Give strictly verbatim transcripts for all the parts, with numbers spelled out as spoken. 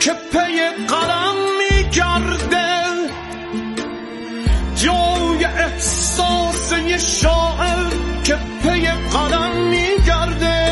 که پی قلم میگرده، جای احساس یه شاعر که پی قلم میگرده.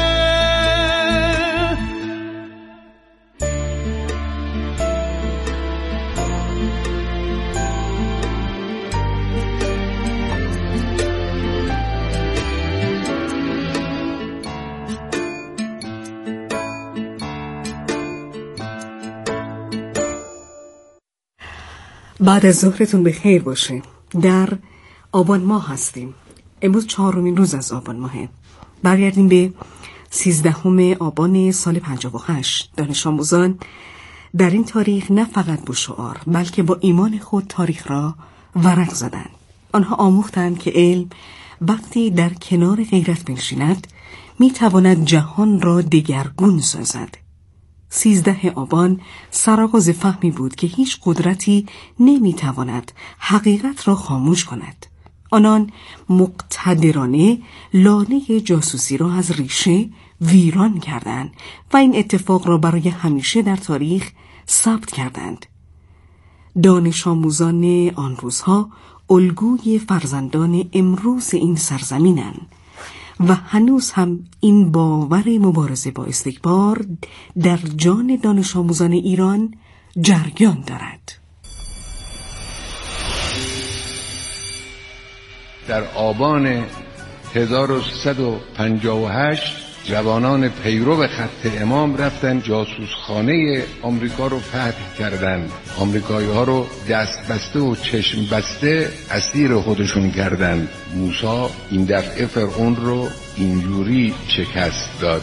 بعد از ظهرتون به خیر باشه. در آبان ماه هستیم. امروز چهارمین روز از آبان ماهه. برگردیم به سیزدهم آبان سال پنجاه و هشت. دانش آموزان در این تاریخ نه فقط با شعار بلکه با ایمان خود تاریخ را ورق زدند. آنها آموختند که علم وقتی در کنار غیرت بنشیند میتواند جهان را دگرگون سازد. سیزده آبان سرآغاز فهمی بود که هیچ قدرتی نمیتواند حقیقت را خاموش کند. آنان مقتدرانه لانه جاسوسی را از ریشه ویران کردند و این اتفاق را برای همیشه در تاریخ ثبت کردند. دانش آموزان آن روزها الگوی فرزندان امروز این سرزمینند و هنوز هم این باور مبارزه با استکبار در جان دانش آموزان ایران جریان دارد. در آبان هزار و سیصد و پنجاه و هشت جوانان پیرو خط امام رفتن جاسوسخانه آمریکا رو فتح کردند. آمریکایی ها رو دست بسته و چشم بسته اسیر خودشون کردند. موسی این دفعه فرعون رو اینجوری شکست داد.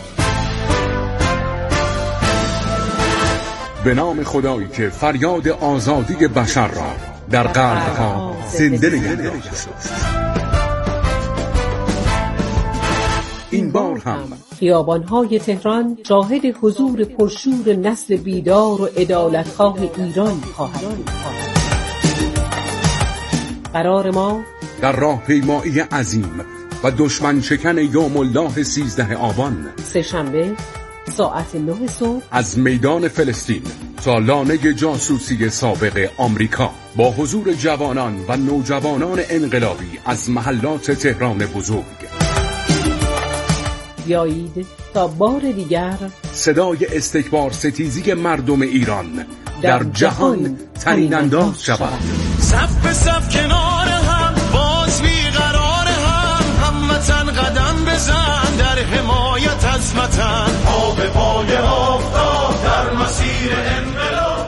به نام خدایی که فریاد آزادی بشر را در قلب‌ها زنده نگه داشته. این بار هم خیابان‌های تهران شاهد حضور پرشور نسل بیدار و عدالت‌خواه ایران خواهد. قرار ما در راهپیمایی عظیم و دشمن شکن یوم الله سیزده آبان سه‌شنبه ساعت نه صبح از میدان فلسطین تا لانه جاسوسی سابق آمریکا با حضور جوانان و نوجوانان انقلابی از محلات تهران بزرگ. بیایید تا بار دیگر صدای استکبار ستیزی مردم ایران در, در جهان طنین انداز شود. صف به صف کنار هم باز بیقرار هم هموطن قدم بزن در حمایت از وطن. پا به پای آفتاب در مسیر انقلاب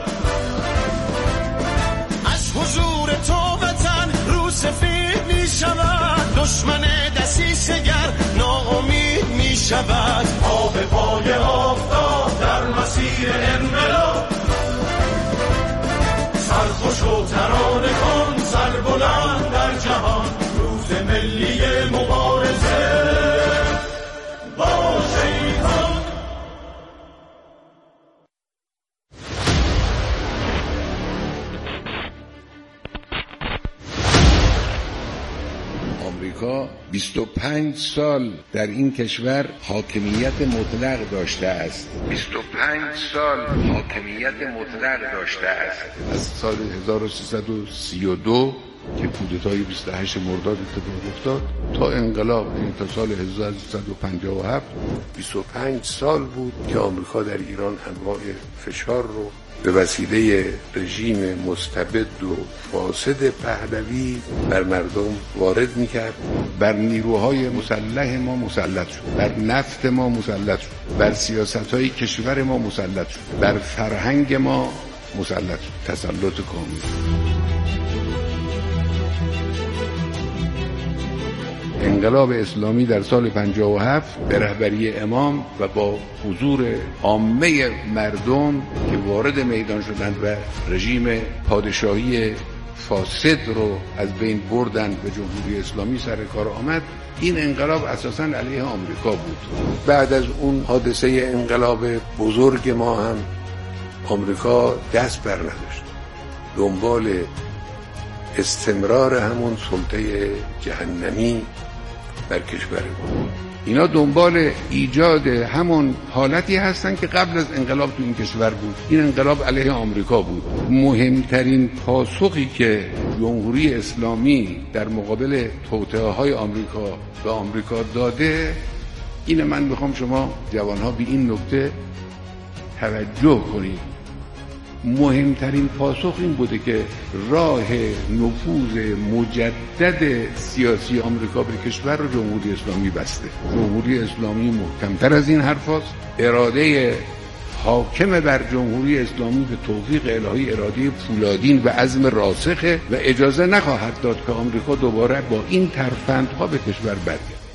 از حضور تو وطن رو سفید می شود. دشمن دسیسه‌گر ناامید می شود. پا به پای آفتاب در مسیر انقلاب سرخوش و ترانه کن سر بلند در جهان. روز ملی مبارزه با شیطان. آمریکا بیست و پنج سال در این کشور حاکمیت مطلق داشته است. بیست و پنج سال حاکمیت مطلق داشته است. از سال هزار و سیصد و سی و دو که کودتای بیست و هشت مرداد اتفاق افتاد تا انقلاب این تا سال هزار و سیصد و پنجاه و هفت بیست و پنج سال بود که آمریکا در ایران انواع فشار رو به وسیله رژیم مستبد و فاسد پهلوی بر مردم وارد میکرد. بر نیروهای مسلح ما مسلط شد، بر نفت ما مسلط شد، بر سیاستهای کشور ما مسلط شد، بر فرهنگ ما مسلط شد. تسلط کامل. انقلاب اسلامی در سال پنجاه و هفت به رهبری امام و با حضور عامه مردم که وارد میدان شدند و رژیم پادشاهی فاسد رو از بین بردند و جمهوری اسلامی سر کار آمد، این انقلاب اساساً علیه آمریکا بود. بعد از اون حادثه انقلاب بزرگ ما هم آمریکا دست بر نداشت، دنبال استمرار همون سلطه جهنمی بر کشور ما. اینا دنبال ایجاد همون حالتی هستن که قبل از انقلاب تو این کشور بود. این انقلاب علیه آمریکا بود. مهمترین پاسخی که جمهوری اسلامی در مقابل توطئه‌های آمریکا به آمریکا داده اینه. من میخوام شما جوانها به این نکته توجه کنید. مهمترین پاسخ این بوده که راه نفوذ مجدد سیاسی آمریکا به کشور رو جمهوری اسلامی بسته. جمهوری اسلامی محکمتر از این حرف هست. اراده حاکم بر جمهوری اسلامی به توفیق الهی اراده فولادین و عزم راسخه و اجازه نخواهد داد که آمریکا دوباره با این ترفندها به کشور برگرده.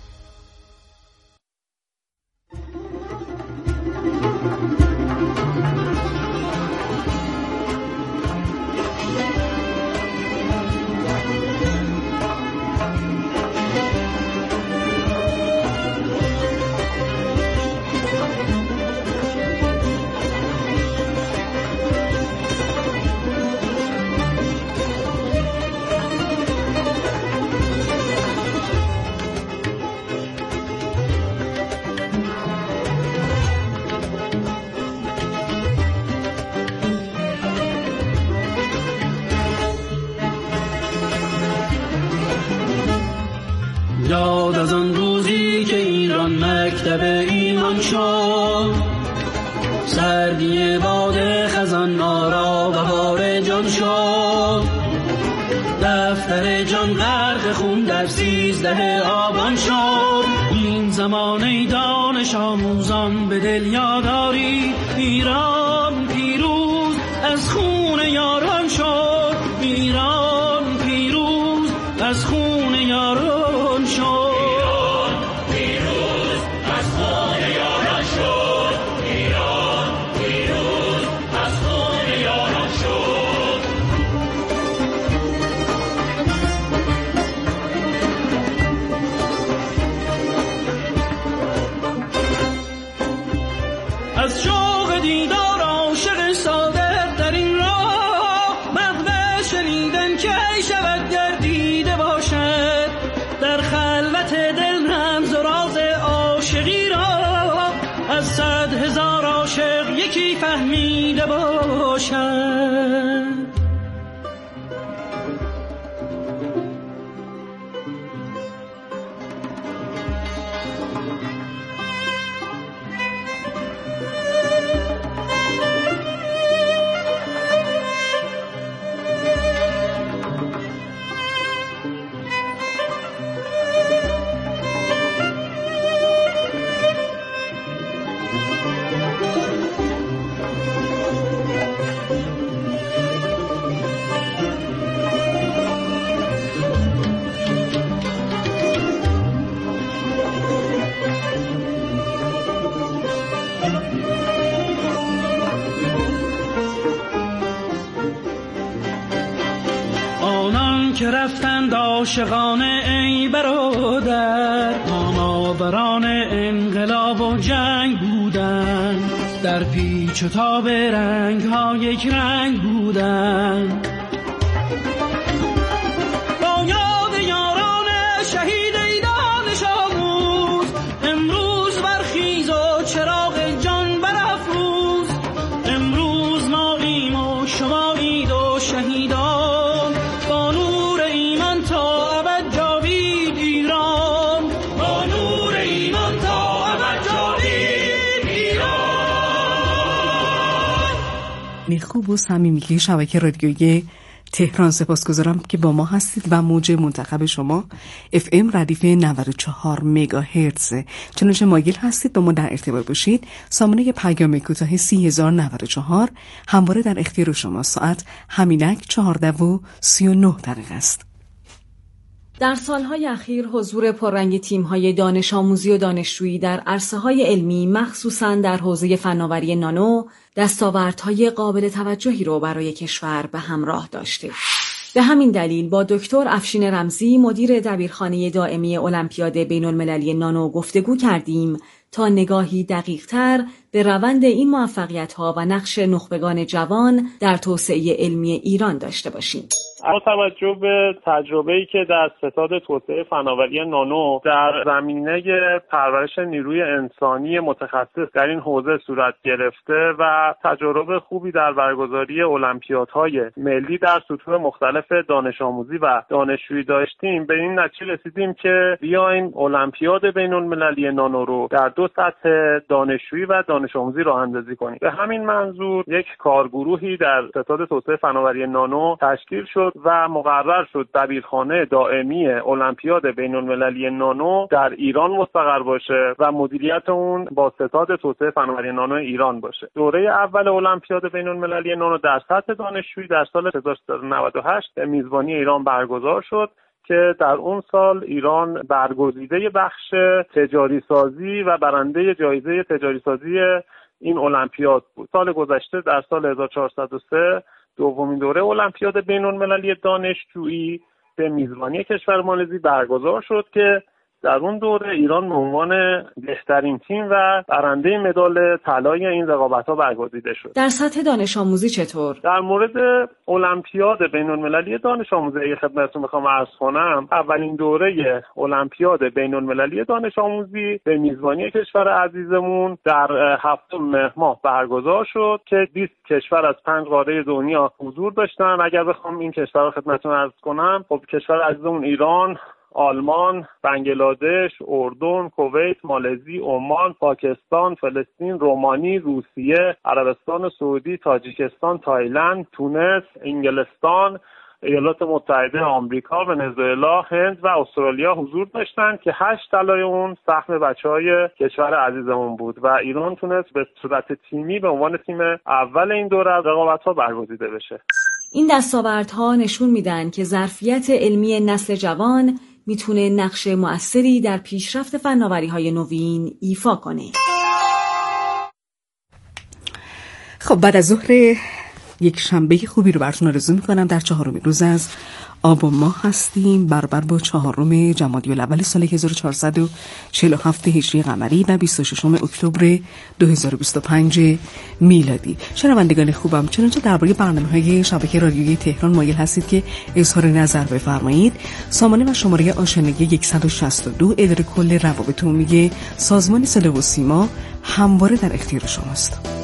یاد از آن روزی که ایران مکتب ایمان شد، سردی باد خزان آرا بهار جان شد، دفتر جان غرق خون در سیزده آبان شد. این زمانه دانش آموزان به دل یاداری، ایران پیروز از خون یاران شد، ایران پیروز از خون یاران شد. از شوق دیدار عاشق صادق در این راه، مغز شنیدن که ای شود گردیده باشد، در خلوت دل رمز و راز عاشقی را از صد هزار عاشق یکی فهمیده باشد. که رفتند عاشقانه ای برادر، ماماوران انقلاب و جنگ بودند، در پیچ و تاب رنگ ها یک رنگ بودند. با یاد یاران شهید ای دانش آموز، امروز برخیز و چراغ جان برافروز. امروز ما ایم و شما اید و شهیدان، با نور ایمان تا ابد جاوید ایران، با نور ایمان تا ابد جاوید ایران. نیخوب و صمیمی شبکه رادیویی تهران، سپاسگزارم که با ما هستید و موج منتخب شما اف ام ردیف نود و چهار مگاهرتز. چنانچه مایل هستید با ما در ارتباط باشید. سامانه پیام کوتاه سی هزار و نود و چهار همواره در اختیار شما. ساعت همینک چهارده و سی و نه دقیقه است. در سالهای اخیر حضور پررنگ تیم‌های دانش آموزی و دانشجویی در عرصه‌های علمی، مخصوصاً در حوزه فناوری نانو، دستاوردهای قابل توجهی رو برای کشور به همراه داشته. به همین دلیل با دکتر افشین رمزی، مدیر دبیرخانه دائمی المپیاد بین‌المللی نانو گفتگو کردیم تا نگاهی دقیق‌تر به روند این موفقیت‌ها و نقش نخبگان جوان در توسعه علمی ایران داشته باشیم. با توجه به تجربه‌ای که در ستاد توسعه فناوری نانو در زمینه پرورش نیروی انسانی متخصص در این حوزه صورت گرفته و تجربه خوبی در برگزاری المپیادهای ملی در سطوح مختلف دانش آموزی و دانشجویی داشتیم، به این نتیجه رسیدیم که بیایم المپیاد بین‌المللی نانو رو در دو سطح دانشجویی و دانش آموزی راه اندازی کنیم. به همین منظور یک کارگروهی در ستاد توسعه فناوری نانو تشکیل شد و مقرر شد دبیرخانه دائمی المپیاد بین‌المللی نانو در ایران مستقر باشه و مدیریت اون با ستاد توسعه فناوری نانو ایران باشه. دوره اول المپیاد بین‌المللی نانو در سطح دانشجویی در سال هزار و سیصد و نود و هشت به میزبانی ایران برگزار شد که در اون سال ایران برگزیده بخش تجاری سازی و برنده جایزه تجاری سازی این المپیاد بود. سال گذشته در سال هزار و چهارصد و سه دومین دوره المپیاد بین‌المللی دانشجویی به میزبانی کشور مالزی برگزار شد که در اون دوره ایران به عنوان بهترین تیم و برنده مدال طلای این رقابت‌ها برگزیده شد. در سطح دانش آموزی چطور؟ در مورد المپیاد بین‌المللی دانش آموزی خدمتتون می‌خوام عرض کنم، اولین دوره المپیاد بین‌المللی دانش آموزی به میزبانی کشور عزیزمون در هفتم مهر ماه برگزار شد که بیست کشور از پنج قاره دنیا حضور داشتن. اگر بخوام این کشورها خدمتتون عرض کنم، خب کشور عزیزمون ایران، آلمان، بنگلادش، اردن، کویت، مالزی، عمان، پاکستان، فلسطین، رومانی، روسیه، عربستان سعودی، تاجیکستان، تایلند، تونس، انگلستان، ایالات متحده آمریکا، ونزوئلا، هند و استرالیا حضور داشتند که هشت طلای اون سهم بچهای کشور عزیزمون بود و ایران تونست به صورت تیمی به عنوان تیم اول این دوره از رقابت‌ها برگزیده بشه. این دستاوردها نشون میدن که ظرفیت علمی نسل جوان میتونه نقش مؤثری در پیشرفت فناوری‌های نوین ایفا کنه. خب بعد از ظهر یک شنبه خوبی رو براتون آرزو میکنم. در چهارمین روز از آبان ماه هستیم، برابر با چهارم جمادی الاول سال هزار و چهارصد و چهل و هفت هجری قمری و بیست و ششم اکتبر دو هزار و بیست و پنج میلادی. شنوندگان خوبم، چنانچه درباره برنامه‌های شبکه رادیویی تهران مایل هستید که اظهار نظر بفرمایید، سامانه و شماره آشنایی صد و شصت و دو اداره کل روابط عمومی سازمان صدا و سیما همواره در اختیار شماست.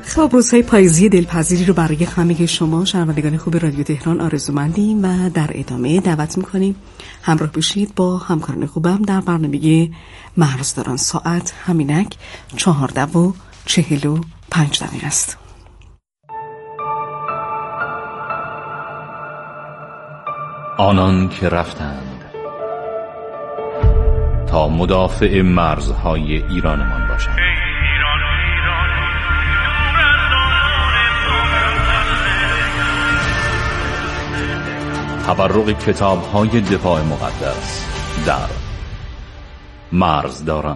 خب روزهای پاییزی دلپذیری رو برای همه شما شنوندگان خوب رادیو تهران آرزومندیم و در ادامه دعوت میکنیم همراه بشید با همکاران خوبم در برنامه مرزداران. ساعت همینک چهارده و چهل و پنج دقیقه است. آنان که رفتند تا مدافع مرزهای ایرانمان باشند. تبرق کتاب‌های دفاع مقدس در مرزداران.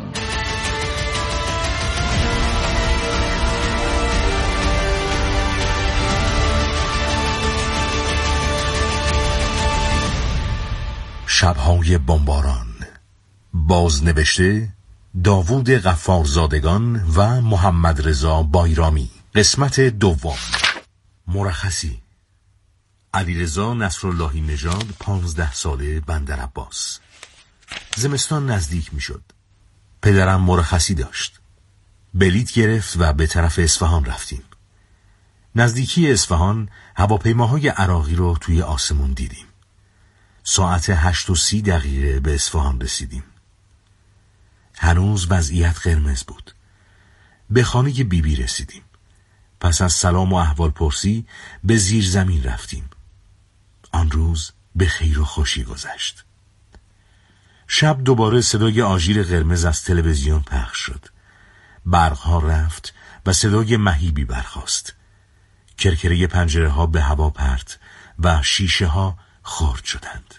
شب‌های بمباران، بازنوشته داوود غفارزادگان و محمد رضا بایرامی. قسمت دوم. مرخصی. علیرضا نصراللهی نژاد، پانزده ساله، بندر عباس. زمستان نزدیک می شد. پدرم مرخصی داشت. بلیط گرفت و به طرف اصفهان رفتیم. نزدیکی اصفهان هواپیماهای عراقی رو توی آسمون دیدیم. ساعت هشت و سی دقیقه به اصفهان رسیدیم. هنوز وضعیت قرمز بود. به خانه بیبی بی رسیدیم. پس از سلام و احوال پرسی به زیر زمین رفتیم. آن روز به خیر و خوشی گذشت. شب دوباره صدای آژیر قرمز از تلویزیون پخش شد. برقها رفت و صدای مهیبی برخاست. کرکره پنجره ها به هوا پرت و شیشه ها خرد شدند.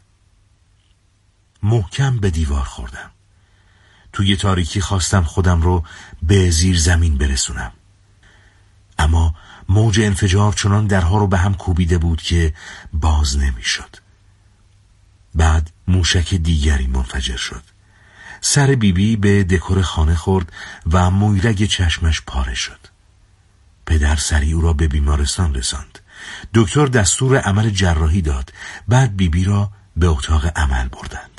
محکم به دیوار خوردم. توی تاریکی خواستم خودم رو به زیر زمین برسونم. اما موج انفجار چنان درها رو به هم کوبیده بود که باز نمی شد. بعد موشک دیگری منفجر شد. سر بیبی بی به دکور خانه خورد و مویرگ چشمش پاره شد. پدر سریع او را به بیمارستان رساند. دکتر دستور عمل جراحی داد. بعد بیبی بی را به اتاق عمل بردند.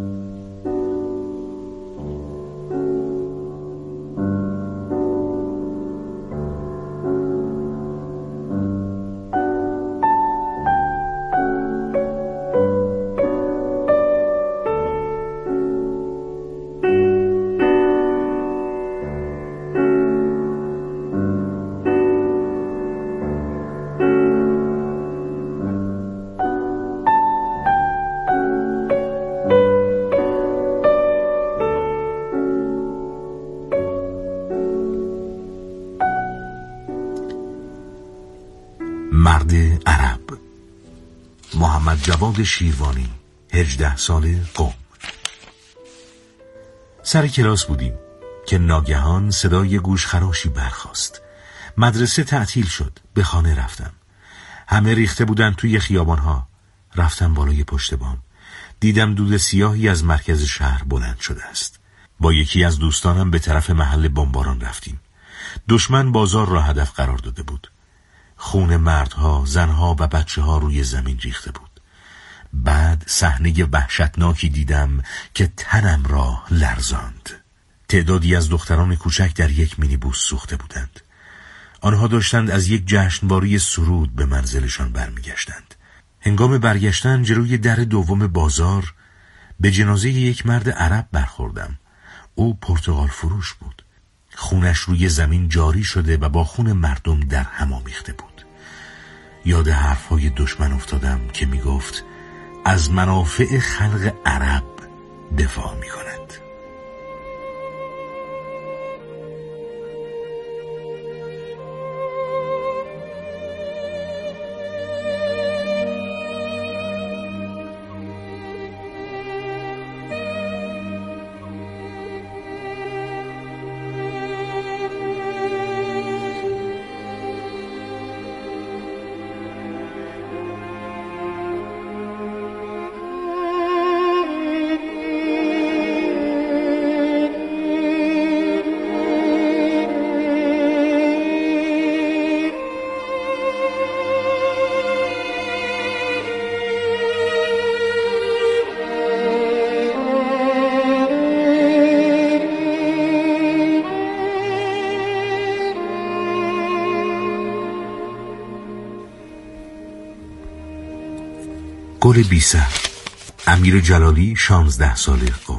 مرد عرب. محمد جواد شیروانی، هجده ساله، قم. سر کلاس بودیم که ناگهان صدای گوشخراشی برخاست. مدرسه تعطیل شد. به خانه رفتم. همه ریخته بودن توی خیابانها. رفتم بالای پشت بام. دیدم دود سیاهی از مرکز شهر بلند شده است. با یکی از دوستانم به طرف محل بمباران رفتیم. دشمن بازار را هدف قرار داده بود. خون مردها، زنها و بچه ها روی زمین ریخته بود. بعد صحنه وحشتناکی دیدم که تنم را لرزاند. تعدادی از دختران کوچک در یک مینیبوس سوخته بودند. آنها داشتند از یک جشنواره سرود به منزلشان برمیگشتند. هنگام برگشتن جلوی در دوم بازار به جنازه یک مرد عرب برخوردم. او پرتقال فروش بود. خونش روی زمین جاری شده و با خون مردم در هم آمیخته بود. یاد حرفهای دشمن افتادم که می گفت از منافع خلق عرب دفاع می کند. گل بی‌سر. امیر جلالی شانزده ساله قم.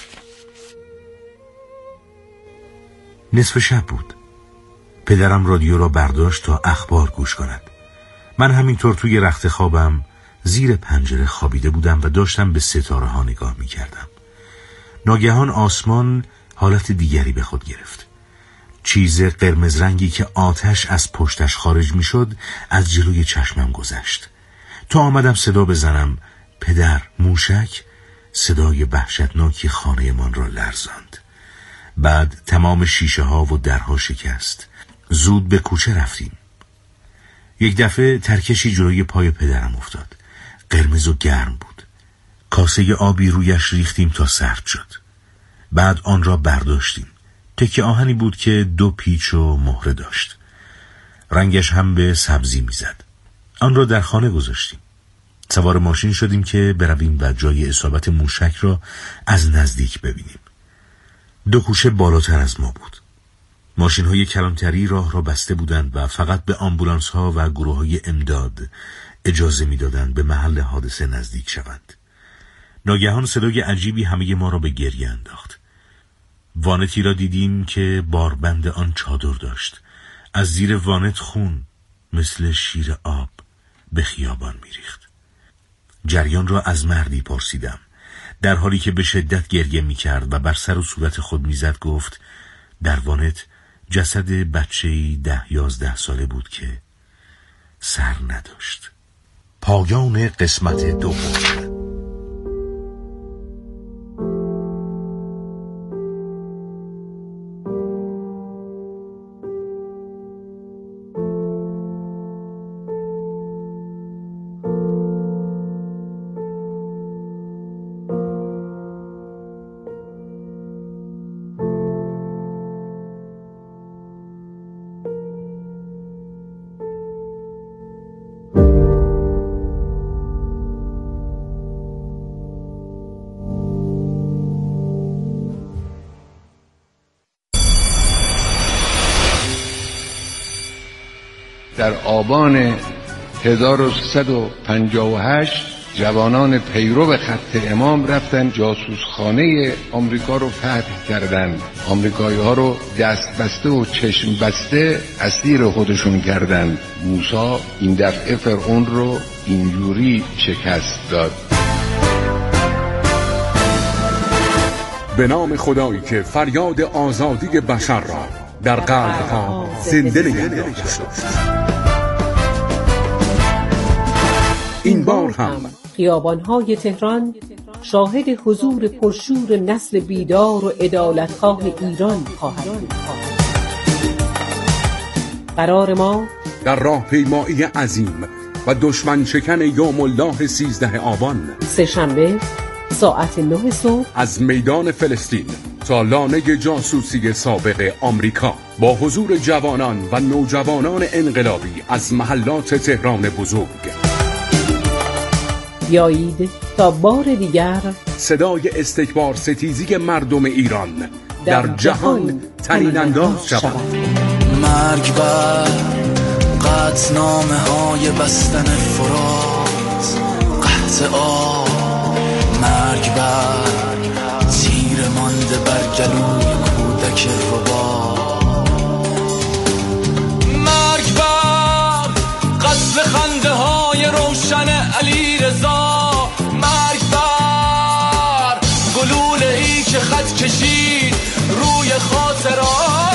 نصف شب بود. پدرم رادیو را برداشت تا اخبار گوش کند. من همینطور توی رخت خوابم زیر پنجره خوابیده بودم و داشتم به ستاره ها نگاه می کردم. ناگهان آسمان حالت دیگری به خود گرفت. چیز قرمز رنگی که آتش از پشتش خارج می شد از جلوی چشمم گذشت. تا آمدم صدا بزنم پدر، موشک، صدای وحشتناکی خانه من را لرزاند. بعد تمام شیشه ها و درها شکست. زود به کوچه رفتیم. یک دفعه ترکشی جلوی پای پدرم افتاد. قرمز و گرم بود. کاسه آبی رویش ریختیم تا سرد شد. بعد آن را برداشتیم. تکه آهنی بود که دو پیچ و مهره داشت. رنگش هم به سبزی میزد. آن را در خانه گذاشتیم. سوار ماشین شدیم که برویم و جای اصابت موشک را از نزدیک ببینیم. دو کوچه بالاتر از ما بود. ماشین های کلانتری راه را بسته بودند و فقط به آمبولانس ها و گروه های امداد اجازه می دادند به محل حادثه نزدیک شوند. ناگهان صدای عجیبی همه ما را به گریه انداخت. وانتی را دیدیم که باربند آن چادر داشت. از زیر وانت خون مثل شیر آب به خیابان می ریخت. جریان را از مردی پرسیدم. در حالی که به شدت گریه می کرد و بر سر و صورت خود می زد گفت در وانت جسد بچه‌ای ده یازده ساله بود که سر نداشت. پایان قسمت دوم. در آبان هزار و سیصد و پنجاه و هشت جوانان پیرو خط امام رفتن جاسوسخانه آمریکا رو فتح کردند. آمریکایی ها رو دست بسته و چشم بسته اسیر خودشون کردند. موسی این دفعه فرعون رو اینجوری شکست داد. به نام خدایی که فریاد آزادی بشر را در قلب‌ها زنده نگه داشت. این بار هم خیابان‌های تهران شاهد حضور پرشور نسل بیدار و عدالتخواه ایران خواهد بود. قرار ما در راهپیمایی عظیم و دشمن شکن یوم الله سیزده آبان سه‌شنبه ساعت نه صبح از میدان فلسطین تا لانه جاسوسی سابق آمریکا با حضور جوانان و نوجوانان انقلابی از محلات تهران بزرگ. بیایید تا بار دیگر صدای استکبار ستیزی مردم ایران در, در جهان طنین انداز شود. مرگ بر قطعنامه های بستن فرات، قحط آب، مرگ بر تیر مانده بر گلوی کودک ربا، مرگ بر قتل خنده های روشن علی رضا، مرگ بر گلوله ای که خط کشید روی خاطرات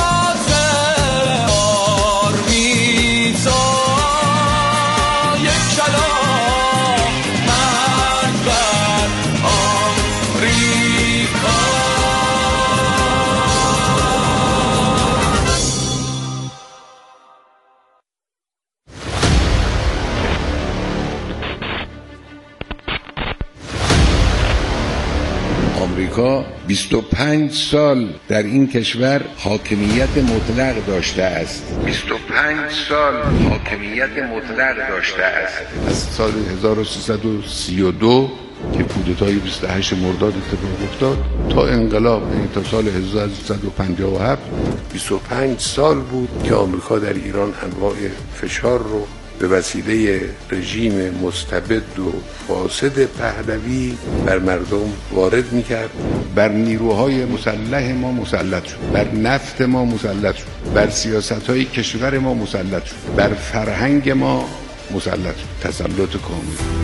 آمریکا بیست و پنج سال در این کشور حاکمیت مطلق داشته است. بیست و پنج سال حاکمیت مطلق داشته است. از سال هزار و سیصد و سی و دو که کودتای بیست و هشت مرداد اتفاق افتاد تا انقلاب، یعنی تا سال هزار و سیصد و پنجاه و هفت، بیست و پنج سال بود که آمریکا در ایران انواع فشار رو به وسیله رژیم مستبد و فاسد پهلوی بر مردم وارد میکرد، بر نیروهای مسلح ما مسلط شد، بر نفت ما مسلط شد، بر سیاستهای کشور ما مسلط شد، بر فرهنگ ما مسلط شد. تسلط کامل.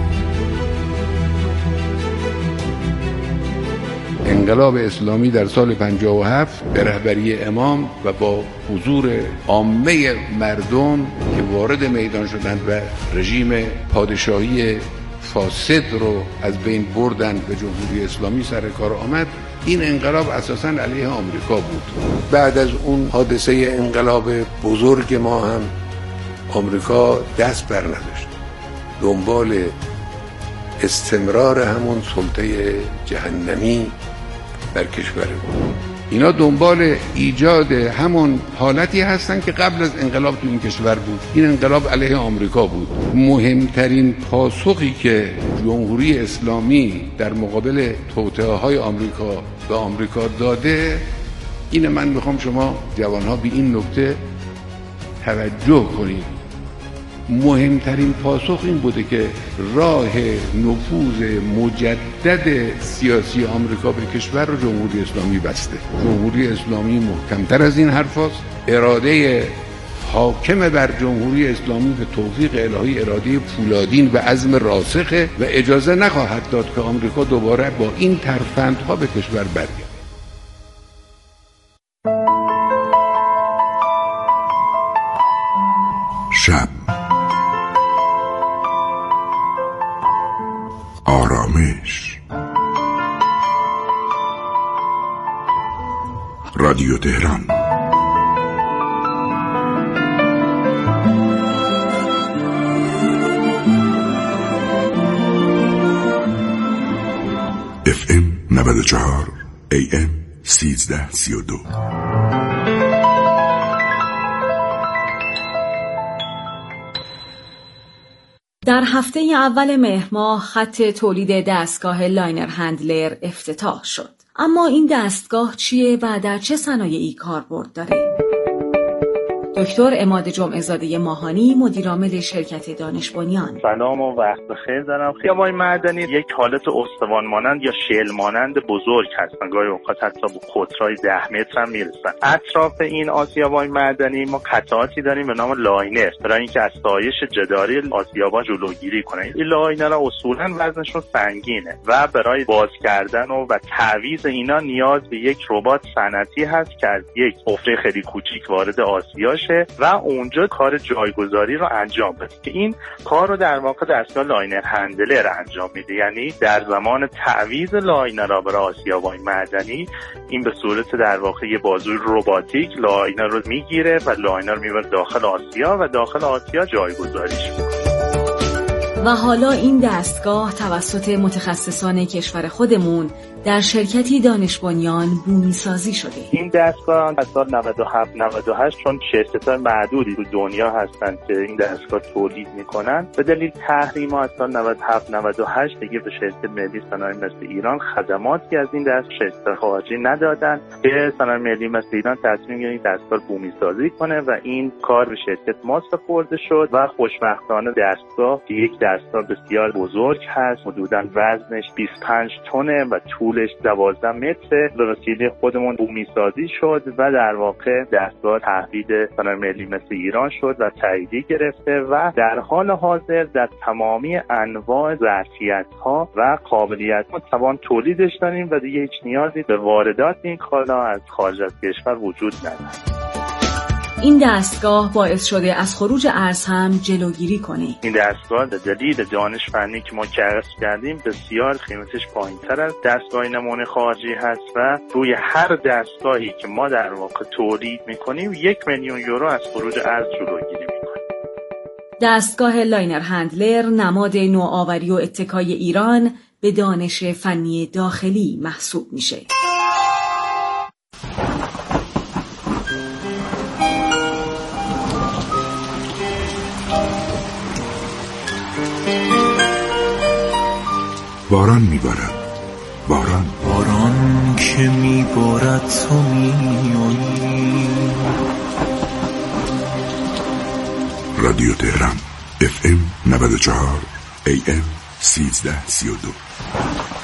انقلاب اسلامی در سال پنجاه و هفت به رهبری امام و با حضور عامه مردم که وارد میدان شدند و رژیم پادشاهی فاسد رو از بین بردند و جمهوری اسلامی سر کار آمد، این انقلاب اساساً علیه آمریکا بود. بعد از اون حادثه انقلاب بزرگ ما هم آمریکا دست بر نداشت، دنبال استمرار همون سلطه جهنمی بر کشور بود. اینا دنبال ایجاد همون حالتی هستن که قبل از انقلاب تو این کشور بود. این انقلاب علیه آمریکا بود. مهمترین پاسخی که جمهوری اسلامی در مقابل توطئه‌های آمریکا به آمریکا داده، اینه من میخوام شما جوانها به این نکته توجه کنید. مهمترین پاسخ این بوده که راه نفوذ مجدد سیاسی آمریکا به کشور رو جمهوری اسلامی بسته. جمهوری اسلامی محکمتر از این حرف هست. اراده حاکم بر جمهوری اسلامی به توفیق الهی اراده فولادین و عزم راسخه و اجازه نخواهد داد که آمریکا دوباره با این ترفندها به کشور برگرده. شب، آرامش. رادیو تهران. اف ام نود و چهار، ای ام سیزده سی و دو. در هفته اول مهر ماه خط تولید دستگاه لاینر هندلر افتتاح شد. اما این دستگاه چیه و در چه صنایعی کاربرد داره؟ دکتر عماد جمعه زاده ماهانی، مدیرعامل شرکت دانش بنیان. سلام و وقت بخیر دارم. خیابان معدنی یک حالت استوان مانند یا شل مانند بزرگ هستن، گاهی اوقات حتی به قطرهای ده متر هم میرسن. اطراف این آسیابان معدنی ما قطعاتی داریم به نام لاینر، برای اینکه از سایش جداری آسیابان جلوگیری کنه. این لاینرها اصولا وزنشون سنگینه و برای باز کردن و, و تعویض اینا نیاز به یک ربات صنعتی هست که از یک حفره خیلی کوچیک وارد آسیاش و اونجا کار جایگذاری رو انجام بده که این کار رو در واقع دستگاه لاینر هندلر انجام میده. یعنی در زمان تعویض لاینرها برای آسیابان معدنی این به صورت در واقع یه بازوی رباتیک لاینر رو میگیره و لاینر رو میبره داخل آسیا و داخل آسیا جایگذاریش میکنه. و حالا این دستگاه توسط متخصصان کشور خودمون در شرکتی دانش بنیان بومی سازی شده. این دستگاه از سال نود و هفت نود و هشت چون شرکت‌های معدودی تو دنیا هستن که این دستگاه تولید میکنن، به دلیل تحریم‌ها از سال نود و هفت نود و هشت دیگه به شرکت ملی صنایع مثل ایران خدماتی از این دست شرکت خارجی ندادن که صنایع ملی مثل ایران تصمیم گرفت این دستگاه بومی سازی کنه و این کار به شرکت ما سپرده شد و خوشبختانه دستگاه که یک دستگاه بسیار بزرگ هست، حدوداً وزنش بیست و پنج تنه و طولش دوازده متر، به وسیله خودمون بومی سازی شد و در واقع دستگاه تحویل صنایع ملی مثل ایران شد و تاییدیه گرفته و در حال حاضر در تمامی انواع ظرفیت‌ها و قابلیت‌ها توان تولیدش داریم و دیگه هیچ نیازی به واردات این کالا از خارج از کشور وجود نداره. این دستگاه باعث شده از خروج ارز هم جلوگیری کنه. این دستگاه به دلیل دانش فنی که ما کسب کردیم بسیار قیمتش پایین‌تر از دستگاه نمونه خارجی هست و روی هر دستگاهی که ما در واقع تولید می‌کنیم یک میلیون یورو از خروج ارز جلوگیری می‌کنیم. دستگاه لاینر هندلر نماد نوآوری و اتکای ایران به دانش فنی داخلی محسوب میشه. باران میبارد، باران باران که میبارد تو میایی، رادیو تهران اف ام نود و چهار ای ام سیزده سی و دو.